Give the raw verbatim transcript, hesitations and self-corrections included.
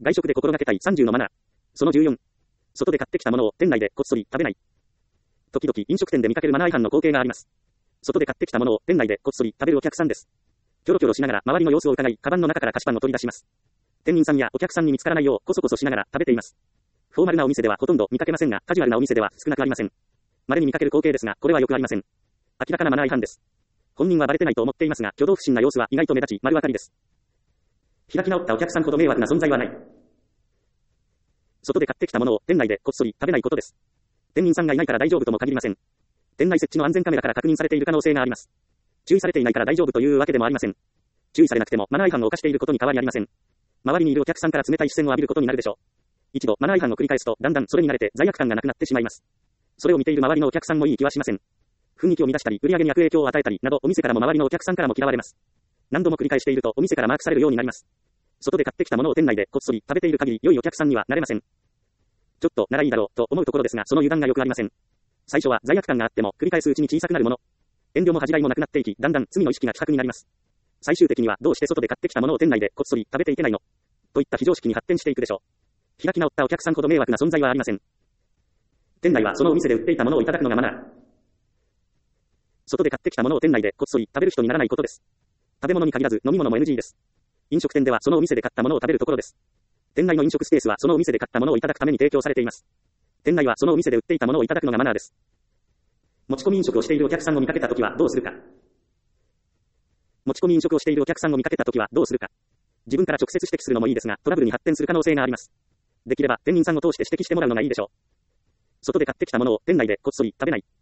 外食で心がけたいさんじゅうのマナー。そのじゅうよん。外で買ってきたものを店内でこっそり食べない。時々飲食店で見かけるマナー違反の光景があります。外で買ってきたものを店内でこっそり食べるお客さんです。キョロキョロしながら周りの様子を伺い、カバンの中から菓子パンを取り出します。店員さんやお客さんに見つからないようコソコソしながら食べています。フォーマルなお店ではほとんど見かけませんが、カジュアルなお店では少なくありません。稀に見かける光景ですが、これはよくありません。明らかなマナー違反です。本人はバレてないと思っていますが、挙動不審な様子は意外と目立ち、丸分かりです。開き直ったお客さんほど迷惑な存在はない。外で買ってきたものを店内でこっそり食べないことです。店員さんがいないから大丈夫とも限りません。店内設置の安全カメラから確認されている可能性があります。注意されていないから大丈夫というわけでもありません。注意されなくてもマナー違反を犯していることに変わりありません。周りにいるお客さんから冷たい視線を浴びることになるでしょう。一度マナー違反を繰り返すとだんだんそれに慣れて罪悪感がなくなってしまいます。それを見ている周りのお客さんもいい気はしません。雰囲気を乱したり売り上げに悪影響を与えたりなどお店からも周りのお客さんからも嫌われます。何度も繰り返しているとお店からマークされるようになります。外で買ってきたものを店内でこっそり食べている限り良いお客さんにはなれません。ちょっとならいいだろうと思うところですが、その油断がよくありません。最初は罪悪感があっても繰り返すうちに小さくなるもの。遠慮も恥じらいもなくなっていき、だんだん罪の意識が希薄になります。最終的にはどうして外で買ってきたものを店内でこっそり食べていけないのといった非常識に発展していくでしょう。開き直ったお客さんほど迷惑な存在はありません。店内はそのお店で売っていたものをいただくのがマナー。外で買ってきたものを店内でこっそり食べる人にならないことです。食べ物に限らず飲み物も エヌジー です。飲食店ではそのお店で買ったものを食べるところです。店内の飲食スペースはそのお店で買ったものをいただくために提供されています。店内はそのお店で売っていたものをいただくのがマナーです。持ち込み飲食をしているお客さんを見かけたときはどうするか。持ち込み飲食をしているお客さんを見かけたときはどうするか。自分から直接指摘するのもいいですが、トラブルに発展する可能性があります。できれば店員さんを通して指摘してもらうのがいいでしょう。外で買ってきたものを店内でこっそり食べない。